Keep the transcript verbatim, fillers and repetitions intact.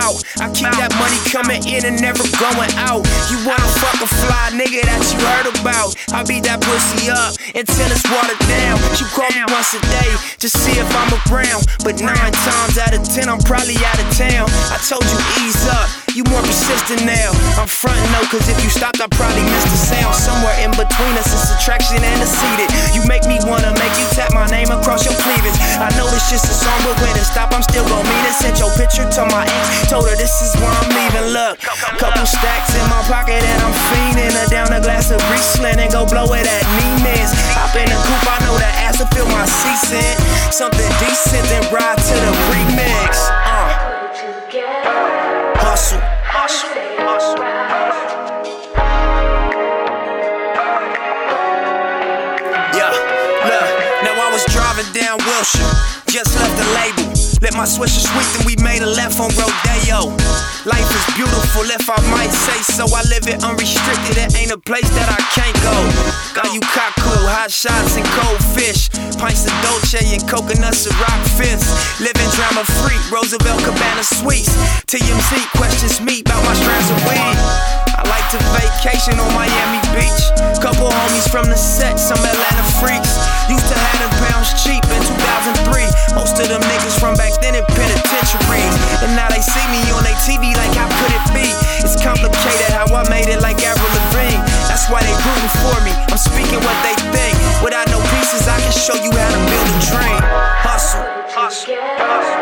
about. I keep that money coming in and never going out. You wanna fuck a fly nigga that you heard about? I beat that pussy up until it's watered down. You call me once a day to see if I'm around, but nine times out of ten I'm probably out of town. I told you ease up, you more persistent now. I'm frontin' no, cause if you stopped I probably missed the sound. Somewhere in between us is attraction and a seated. You make me wanna make you tap my name across your cleavage. I know it's just a song, but when it stop I'm still gon' mean it. Sent your picture to my ex, told her this is where I'm leaving. Look, couple stacks in my pocket and I'm fiending. Her down a glass of Riesling and go blow it at Neiman's. Hop in the coupe, I know the ass to fill my seats in. Something decent, then ride to the remix. Uh. Hustle, hustle, hustle. Yeah, look, now I was driving down Wilshire, just left the label. Let my swisher sweet, then we made a left on Rodeo. Life is beautiful, if I might say so. I live it unrestricted, it ain't a place that I can't go. Got you Kaku, hot shots and cold fish, pints of Dolce and coconuts and rock fists. Living drama free, Roosevelt Cabana Suites. T M Z questions me about my strands of weed. I like to vacation on Miami Beach. Couple homies from the set, some Atlanta freaks. Used to have them pounds cheap in two thousand three. Most of them niggas from back then in penitentiaries, and now they see me on their T V like how could it be? It's complicated how I made it like Avril Lavigne. That's why they rooting for me, I'm speaking what they think. Without no pieces I can show you how to build a train. Hustle, hustle, hustle.